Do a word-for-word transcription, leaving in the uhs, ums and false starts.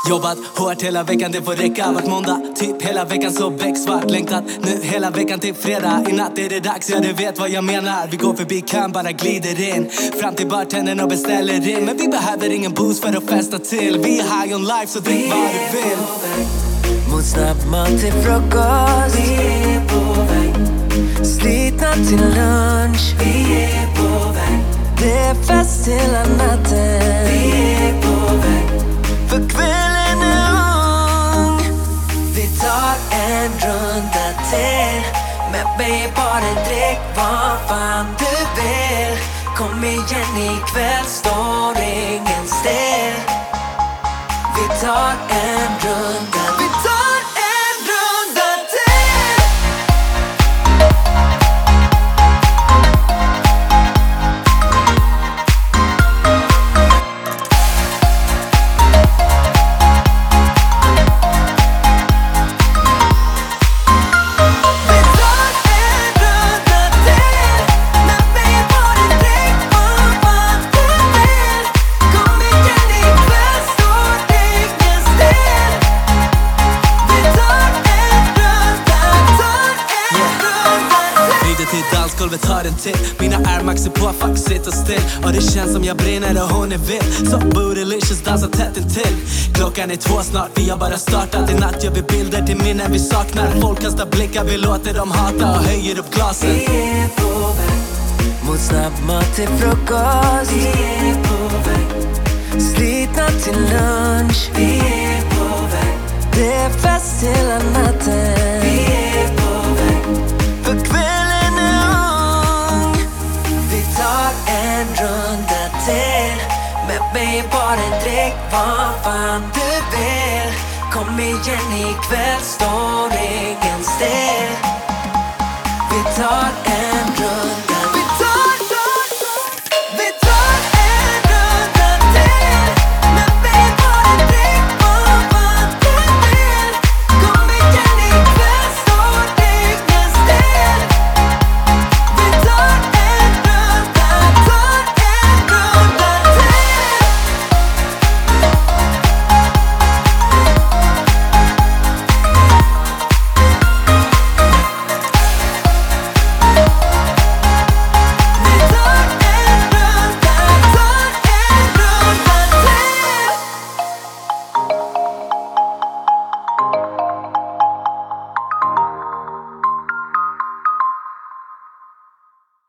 Jobbat hårt hela veckan, det får räcka. Vart måndag, typ hela veckan så växvart. Längtat nu hela veckan till fredag. I natt är det dags, ja du vet vad jag menar. Vi går förbi kön, bara glider in. Fram till bartendern och beställer in. Men vi behöver ingen booze för att festa till. Vi är high on life, så drick vad du vill. Mot snabbmat till frukost. Vi är på väg. Slitna till lunch. Vi är på väg. Det är fest hela natten. Vi är på väg. För kvällen är lång. Vi tar en runda till. Med mig bara drick vad fan du vill. Kom igen, ikväll står ingen still. Vi tar en runda. Vi tar en runda till. Vi tar en runda till. Med mig bara drick vad fan du vill. Kom igen, ikväll står ingen still. Vi tar en runda, tar en runda till. Rider till dansgolvet, har en till. Mina Air Max är på, fuck sitter still. Och det känns som jag brinner och hon är vild. Så bootylicious, dansar tätt intill. Klockan är två snart, vi har bara startat. I natt gör vi bilder till minnen vi saknar. Folk kastar blickar, vi låter dem hata och höjer upp glasen. Vi är på väg. Mot snabbmat till frukost. Vi är på väg. Slitna till lunch. Vi är på väg. Det är fest hela natten. Vi är på väg. För kvällen är lång. Vi tar en runda till. Med mig bara drick vad fan du vill. Kom igen, ikväll står ingen still. Vi tar en